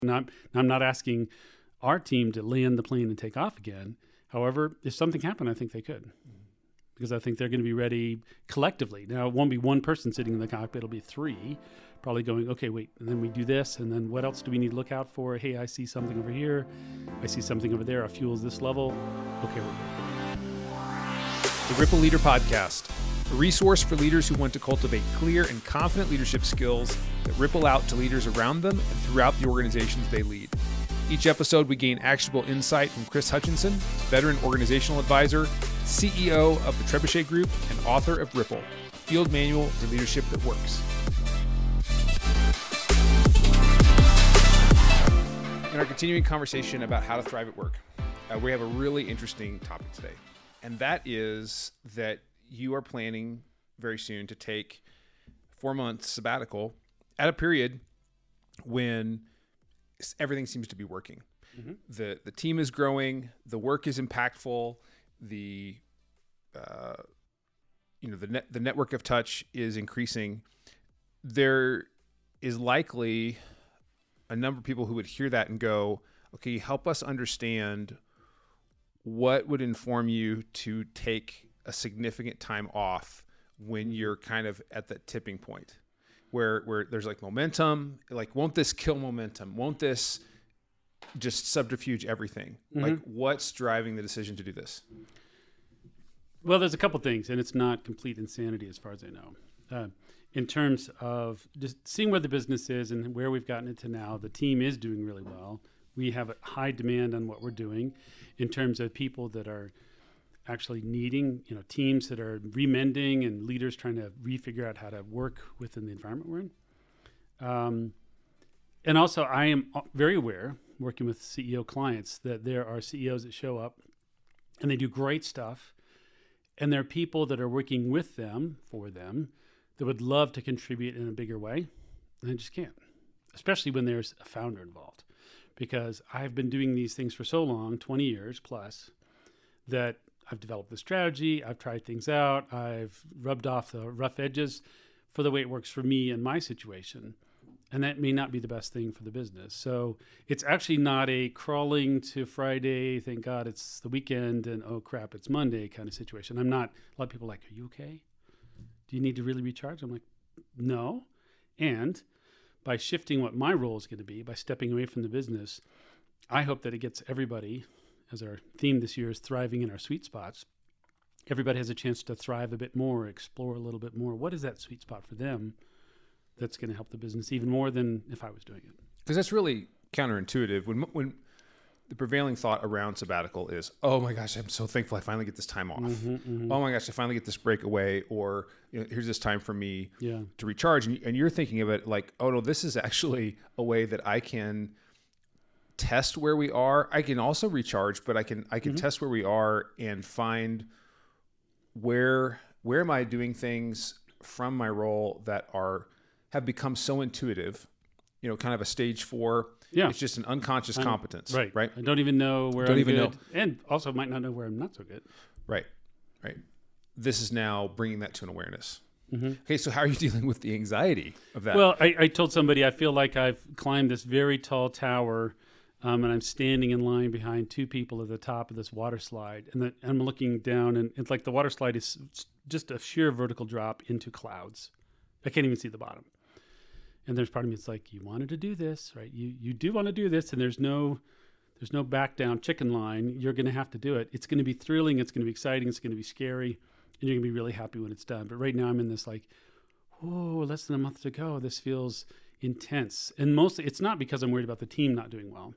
I'm not asking our team to land the plane and take off again. However, if something happened, I think they could. Because I think they're going to be ready collectively. Now, it won't be one person sitting in the cockpit. It'll be three probably going, okay, wait, and then we do this, and then what else do we need to look out for? Hey, I see something over here. I see something over there. Our fuel's this level. Okay, we're good. The Ripple Leader Podcast, a resource for leaders who want to cultivate clear and confident leadership skills that ripple out to leaders around them and throughout the organizations they lead. Each episode, we gain actionable insight from Chris Hutchinson, veteran organizational advisor, CEO of the Trebuchet Group, and author of Ripple, a field manual for leadership that works. In our continuing conversation about how to thrive at work, we have a really interesting topic today. And that is that you are planning very soon to take 4 months sabbatical at a period when everything seems to be working. Mm-hmm. The team is growing, the work is impactful, the network of touch is increasing. There is likely a number of people who would hear that and go, okay, help us understand what would inform you to take a significant time off when you're kind of at that tipping point where there's like momentum, like, won't this kill momentum? Won't this just subterfuge everything? Mm-hmm. Like, what's driving the decision to do this? Well, there's a couple things, and it's not complete insanity as far as I know. In terms of just seeing where the business is and where we've gotten it to now, the team is doing really well. We have a high demand on what we're doing in terms of people that are actually needing, teams that are remending and leaders trying to refigure out how to work within the environment we're in. And also, I am very aware, working with CEO clients, that there are CEOs that show up and they do great stuff. And there are people that are working with them, for them, that would love to contribute in a bigger way. And they just can't, especially when there's a founder involved. Because I've been doing these things for so long, 20 years plus, that I've developed the strategy, I've tried things out, I've rubbed off the rough edges for the way it works for me and my situation. And that may not be the best thing for the business. So it's actually not a crawling to Friday, thank God it's the weekend, and oh crap, it's Monday kind of situation. I'm not, a lot of people are like, are you okay? Do you need to really recharge? I'm like, no. And by shifting what my role is going to be, by stepping away from the business, I hope that it gets everybody, as our theme this year is thriving in our sweet spots, everybody has a chance to thrive a bit more, explore a little bit more. What is that sweet spot for them that's going to help the business even more than if I was doing it? Because that's really counterintuitive. When the prevailing thought around sabbatical is, oh my gosh, I'm so thankful I finally get this time off. Mm-hmm, mm-hmm. Oh my gosh, I finally get this break away, or here's this time for me to recharge. And you're thinking of it like, oh no, this is actually a way that I can test where we are. I can also recharge, but I can mm-hmm. test where we are and find where am I doing things from my role that have become so intuitive, kind of a stage 4. Yeah. It's just an unconscious competence. Right. Right. I don't even know where I'm good. And also might not know where I'm not so good. Right. This is now bringing that to an awareness. Mm-hmm. Okay. So how are you dealing with the anxiety of that? Well, I told somebody, I feel like I've climbed this very tall tower and I'm standing in line behind two people at the top of this water slide. And I'm looking down and it's like the water slide is just a sheer vertical drop into clouds. I can't even see the bottom. And there's part of me, it's like, you wanted to do this, right? You do want to do this, and there's no back down chicken line. You're going to have to do it. It's going to be thrilling. It's going to be exciting. It's going to be scary. And you're going to be really happy when it's done. But right now I'm in this like, oh, less than a month to go. This feels intense. And mostly it's not because I'm worried about the team not doing well.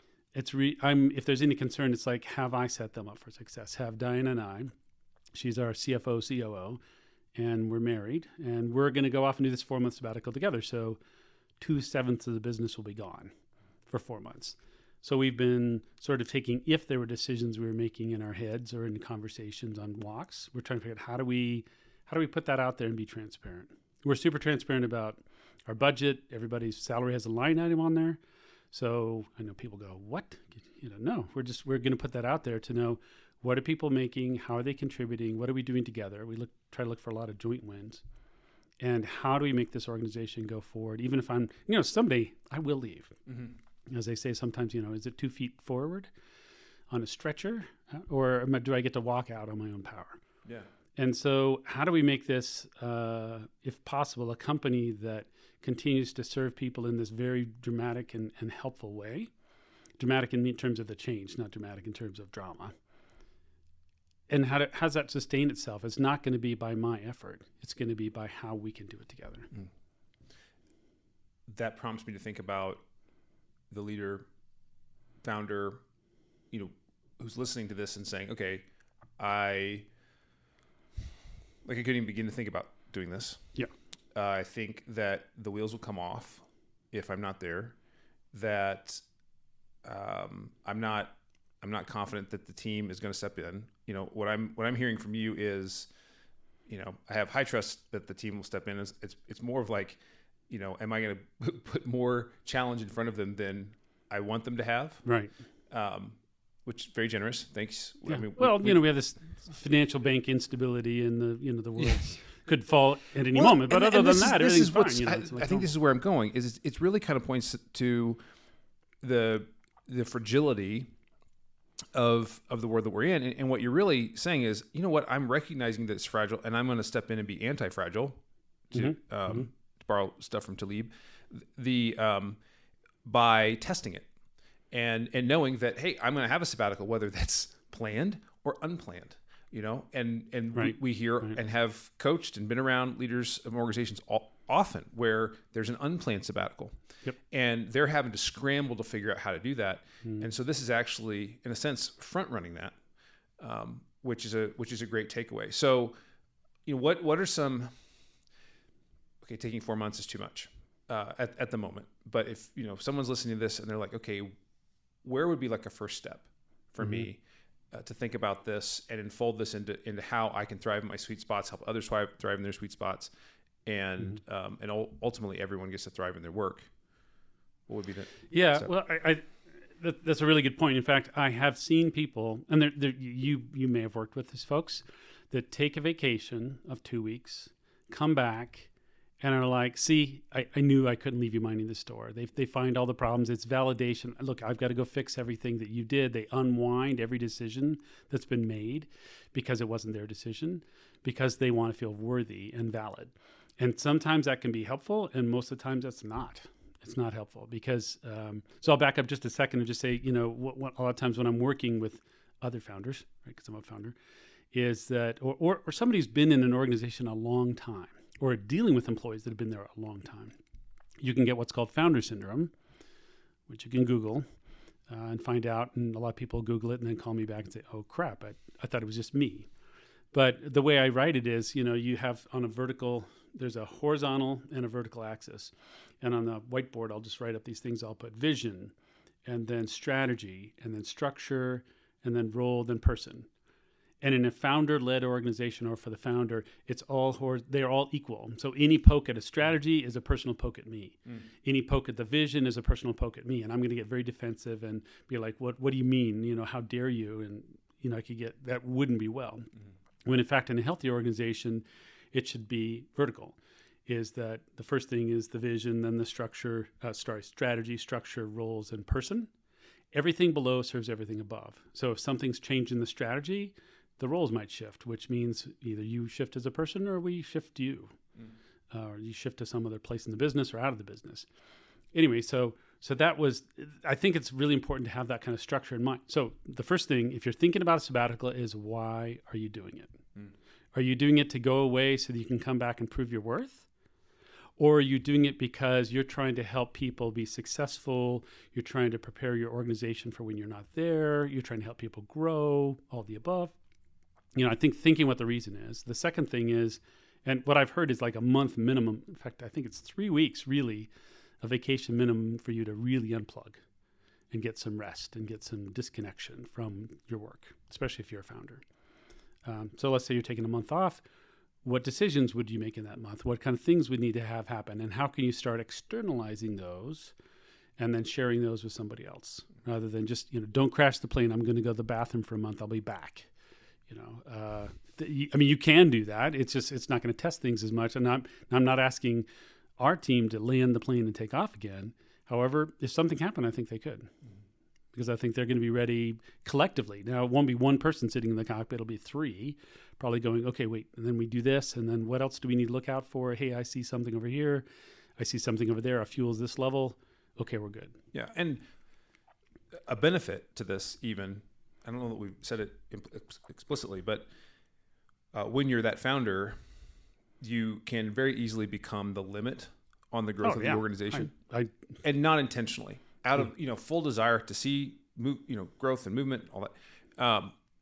If there's any concern, it's like, have I set them up for success? Have Diana and I, she's our CFO, COO, and we're married, and we're going to go off and do this 4 month sabbatical together. So 2/7 of the business will be gone for 4 months. So we've been sort of taking, if there were decisions we were making in our heads or in conversations on walks, we're trying to figure out how do we put that out there and be transparent. We're super transparent about our budget. Everybody's salary has a line item on there. So I know people go, what? No, we're going to put that out there to know, what are people making? How are they contributing? What are we doing together? We try to look for a lot of joint wins. And how do we make this organization go forward? Even if I'm, someday I will leave. Mm-hmm. As they say sometimes, is it 2 feet forward on a stretcher, or do I get to walk out on my own power? Yeah. And so how do we make this, if possible, a company that continues to serve people in this very dramatic and helpful way? Dramatic in terms of the change, not dramatic in terms of drama. And how's that sustain itself? It's not going to be by my effort. It's going to be by how we can do it together. That prompts me to think about the leader, founder, who's listening to this and saying, okay, I couldn't even begin to think about doing this. Yeah. I think that the wheels will come off if I'm not there, that I'm not confident that the team is going to step in. What I'm hearing from you is, I have high trust that the team will step in. It's more of like, am I going to put more challenge in front of them than I want them to have? Right. Which is very generous. Thanks. Yeah. I mean, we have this financial bank instability, and the world could fall at any moment. But other than that, everything's fine. I think this is where I'm going. Is it's really kind of points to the fragility of the world that we're in, and what you're really saying is, I'm recognizing that it's fragile, and I'm going to step in and be anti-fragile. To borrow stuff from Taleb, by testing it. And knowing that, hey, I'm going to have a sabbatical, whether that's planned or unplanned, and right. we hear right. and have coached and been around leaders of organizations often where there's an unplanned sabbatical. Yep. And they're having to scramble to figure out how to do that. And so this is actually, in a sense, front running that, which is a great takeaway. So, what are some, okay, taking 4 months is too much at the moment. But if, someone's listening to this and they're like, okay, where would be like a first step for me to think about this and unfold this into how I can thrive in my sweet spots, help others thrive in their sweet spots, and ultimately everyone gets to thrive in their work? What would be the step? Well, that's a really good point. In fact, I have seen people, and you may have worked with these folks, that take a vacation of 2 weeks, come back, and are like, see, I knew I couldn't leave you minding the store. They find all the problems. It's validation. Look, I've got to go fix everything that you did. They unwind every decision that's been made because it wasn't their decision, because they want to feel worthy and valid. And sometimes that can be helpful, and most of the times that's not. It's not helpful because, so I'll back up just a second and just say, what a lot of times when I'm working with other founders, right, because I'm a founder, is that, or somebody who's been in an organization a long time, or dealing with employees that have been there a long time, you can get what's called founder syndrome, which you can Google and find out. And a lot of people Google it and then call me back and say, oh, crap, I thought it was just me. But the way I write it is, you have on a vertical, there's a horizontal and a vertical axis. And on the whiteboard, I'll just write up these things. I'll put vision, and then strategy, and then structure, and then role, then person. And in a founder-led organization, or for the founder, they're all equal. So any poke at a strategy is a personal poke at me. Any poke at the vision is a personal poke at me. And I'm going to get very defensive and be like, what do you mean? How dare you? And, I could get, that wouldn't be well. When in fact, in a healthy organization, it should be vertical. Is that the first thing is the vision, then the structure, strategy, structure, roles, and person. Everything below serves everything above. So if something's changed in the strategy, the roles might shift, which means either you shift as a person or we shift you, or you shift to some other place in the business or out of the business. Anyway, so that was, I think it's really important to have that kind of structure in mind. So the first thing, if you're thinking about a sabbatical, is why are you doing it? Are you doing it to go away so that you can come back and prove your worth? Or are you doing it because you're trying to help people be successful? You're trying to prepare your organization for when you're not there. You're trying to help people grow, all the above. I think thinking what the reason is. The second thing is, and what I've heard is like a month minimum. In fact, I think it's 3 weeks really, a vacation minimum for you to really unplug and get some rest and get some disconnection from your work, especially if you're a founder. So let's say you're taking a month off. What decisions would you make in that month? What kind of things would need to have happen? And how can you start externalizing those and then sharing those with somebody else rather than just, don't crash the plane. I'm going to go to the bathroom for a month. I'll be back. You can do that. It's not going to test things as much. And I'm not asking our team to land the plane and take off again. However, if something happened, I think they could. Because I think they're going to be ready collectively. Now, it won't be one person sitting in the cockpit. It'll be 3 probably going, okay, wait, and then we do this. And then what else do we need to look out for? Hey, I see something over here. I see something over there. Our fuel's this level. Okay, we're good. Yeah. And a benefit to this even, I don't know that we've said it explicitly, but when you're that founder, you can very easily become the limit on the growth of the organization, and not intentionally. Out of full desire to see growth and movement, all that,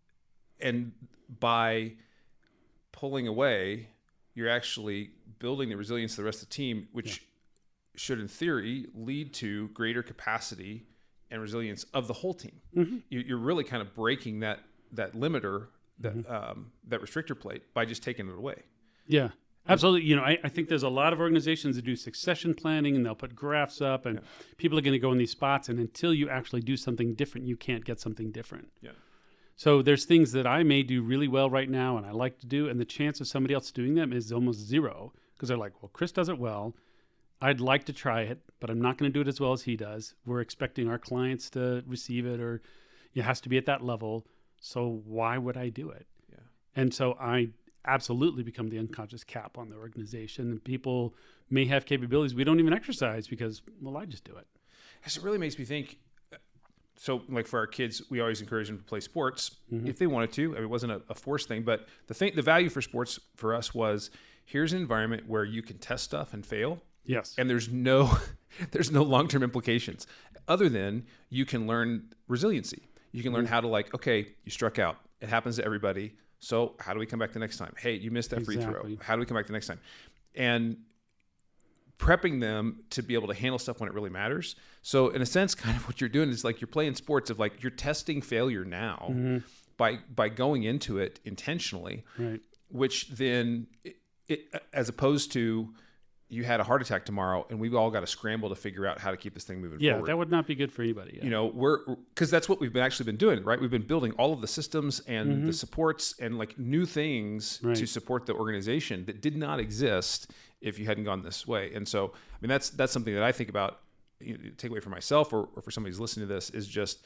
and by pulling away, you're actually building the resilience of the rest of the team, which should, in theory, lead to greater capacity and resilience of the whole team. Mm-hmm. You're really kind of breaking that limiter, that restrictor plate, by just taking it away. Yeah. Absolutely. I think there's a lot of organizations that do succession planning, and they'll put graphs up, and people are going to go in these spots. And until you actually do something different, you can't get something different. Yeah. So there's things that I may do really well right now and I like to do, and the chance of somebody else doing them is almost zero, because they're like, well, Chris does it well. I'd like to try it, but I'm not going to do it as well as he does. We're expecting our clients to receive it, or it has to be at that level. So why would I do it? Yeah. And so I absolutely become the unconscious cap on the organization. And people may have capabilities we don't even exercise because, well, I just do it. It really makes me think. So, like for our kids, we always encourage them to play sports if they wanted to. I mean, it wasn't a forced thing, but the value for sports for us was, here's an environment where you can test stuff and fail. Yes. And there's no long-term implications other than you can learn resiliency. You can learn how to, like, okay, you struck out. It happens to everybody. So how do we come back the next time? Hey, you missed that free throw. How do we come back the next time? And prepping them to be able to handle stuff when it really matters. So in a sense, kind of what you're doing is like you're playing sports of like you're testing failure now by going into it intentionally, right? Which then it as opposed to you had a heart attack tomorrow and we've all got to scramble to figure out how to keep this thing moving forward. Yeah, that would not be good for anybody. Yeah. Because that's what we've actually been doing, right? We've been building all of the systems and the supports and like new things to support the organization that did not exist if you hadn't gone this way. And so, I mean, that's something that I think about, take away for myself or for somebody who's listening to this, is just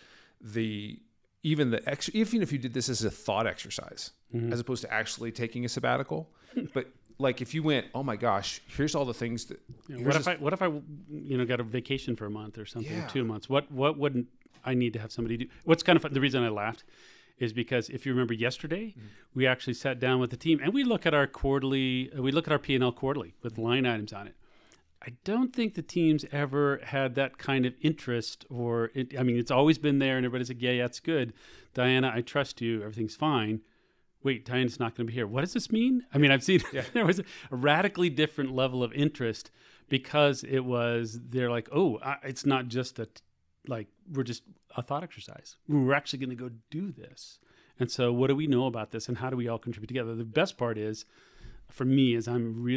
even if you did this as a thought exercise, as opposed to actually taking a sabbatical, but like if you went, oh my gosh, here's all the things that. What if I got a vacation for a month or something, 2 months? What wouldn't I need to have somebody do? What's kind of fun, the reason I laughed is because if you remember yesterday, we actually sat down with the team and we look at our P&L quarterly with line items on it. I don't think the teams ever had that kind of interest, it's always been there and everybody's like, yeah, it's good. Diana, I trust you. Everything's fine. Wait, Diana's not going to be here. What does this mean? I mean, I've seen there was a radically different level of interest because they're like, it's not just we're just a thought exercise. We're actually going to go do this. And so what do we know about this and how do we all contribute together? The best part is, for me, is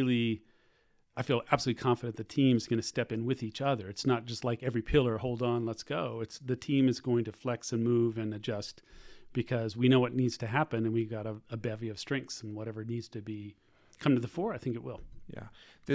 I feel absolutely confident the team's going to step in with each other. It's not just like every pillar, hold on, let's go. It's the team is going to flex and move and adjust because we know what needs to happen and we've got a bevy of strengths, and whatever needs to come to the fore, I think it will. Yeah.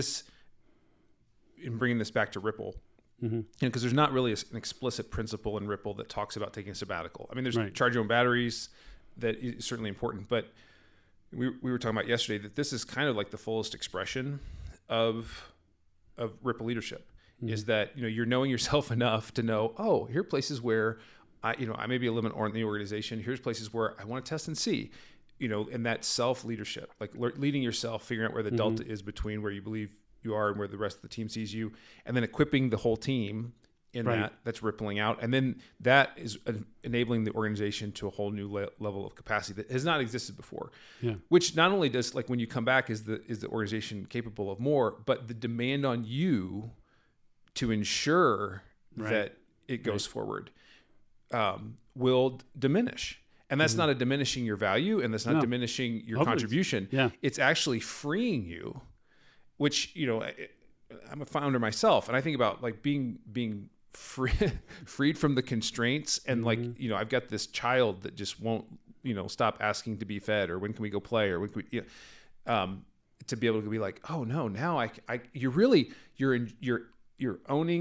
In bringing this back to Ripple, because there's not really an explicit principle in Ripple that talks about taking a sabbatical. I mean, there's charge your own batteries that is certainly important, but we were talking about yesterday that this is kind of like the fullest expression of Ripple leadership is that, you're knowing yourself enough to know, here are places where I may be a little bit in the organization. Here's places where I want to test and see, and that self leadership, like leading yourself, figuring out where the delta is between where you believe you are and where the rest of the team sees you, and then equipping the whole team in that's rippling out. And then that is enabling the organization to a whole new level of capacity that has not existed before, which not only does, like, when you come back, is the organization capable of more, but the demand on you to ensure that it goes forward will diminish. And that's not a diminishing your value, and that's not diminishing your contribution. Yeah. It's actually freeing you, which, I'm a founder myself, and I think about like being freed from the constraints, and like, I've got this child that just won't, stop asking to be fed, or when can we go play, or when can we, to be able to be like, oh no, now you're owning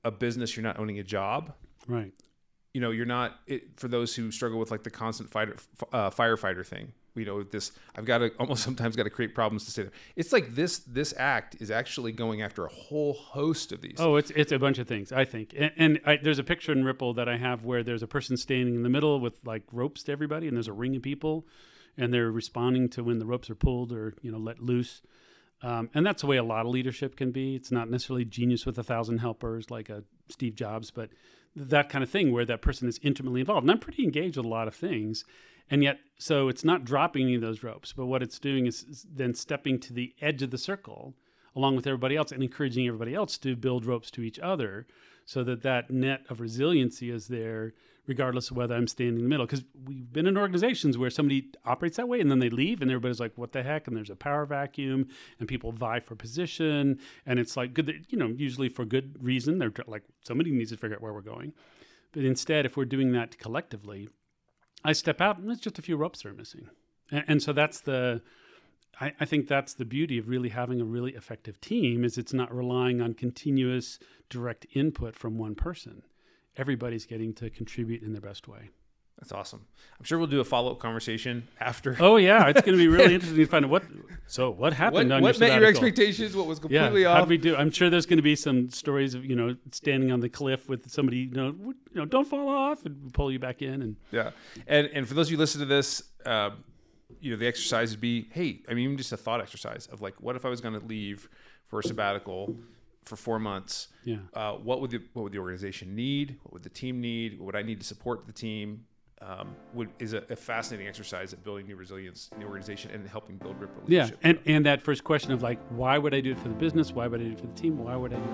a business, you're not owning a job. Right. You know, you're not, for those who struggle with like the constant firefighter thing, you know, I've got to almost sometimes got to create problems to stay there. It's like this act is actually going after a whole host of these. Oh, it's a bunch of things, I think. There's a picture in Ripple that I have where there's a person standing in the middle with like ropes to everybody, and there's a ring of people, and they're responding to when the ropes are pulled or, you know, let loose. And that's the way a lot of leadership can be. It's not necessarily genius with 1,000 helpers like a Steve Jobs, but that kind of thing where that person is intimately involved. And I'm pretty engaged with a lot of things. And yet, so it's not dropping any of those ropes, but what it's doing is then stepping to the edge of the circle along with everybody else and encouraging everybody else to build ropes to each other so that net of resiliency is there regardless of whether I'm standing in the middle. Because we've been in organizations where somebody operates that way and then they leave and everybody's like, what the heck? And there's a power vacuum and people vie for position. And it's like good, you know, usually for good reason. They're like, somebody needs to figure out where we're going. But instead, if we're doing that collectively, I step out and it's just a few ropes that are missing. And so that's I think that's the beauty of really having a really effective team is it's not relying on continuous direct input from one person. Everybody's getting to contribute in their best way. That's awesome. I'm sure we'll do a follow-up conversation after. Oh yeah, it's going to be really interesting to find out what happened on your What met sabbatical? your expectations? What was completely off? How'd we do? I'm sure there's going to be some stories of, you know, standing on the cliff with somebody, you know, don't fall off and pull you back in. And yeah. And for those of you who listen to this, you know, the exercise would be, hey, I mean, even just a thought exercise of like, what if I was going to leave for a sabbatical for 4 months? Yeah. What would the organization need? What would the team need? What would I need to support the team? Is a fascinating exercise at building new resilience in the organization and helping build Ripple leadership. Yeah, and that first question of like, why would I do it for the business? Why would I do it for the team? Why would I do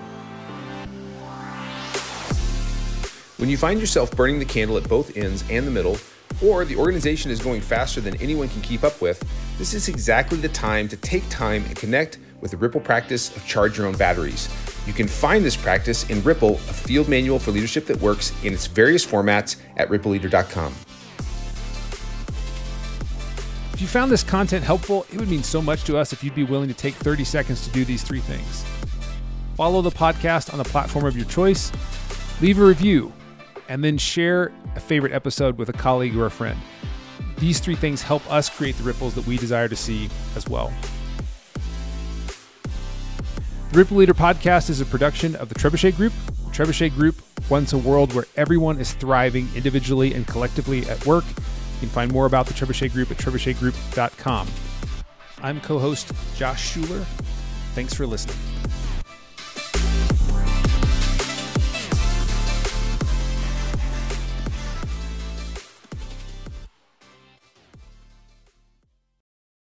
it? When you find yourself burning the candle at both ends and the middle, or the organization is going faster than anyone can keep up with, this is exactly the time to take time and connect with the Ripple practice of Charge Your Own Batteries. You can find this practice in Ripple, a field manual for leadership that works in its various formats at rippleleader.com. If you found this content helpful, it would mean so much to us if you'd be willing to take 30 seconds to do these 3 things. Follow the podcast on the platform of your choice, leave a review, and then share a favorite episode with a colleague or a friend. These 3 things help us create the ripples that we desire to see as well. The Ripple Leader Podcast is a production of the Trebuchet Group. The Trebuchet Group wants a world where everyone is thriving individually and collectively at work. You can find more about the Trebuchet Group at trebuchetgroup.com. I'm co-host Josh Schuler. Thanks for listening.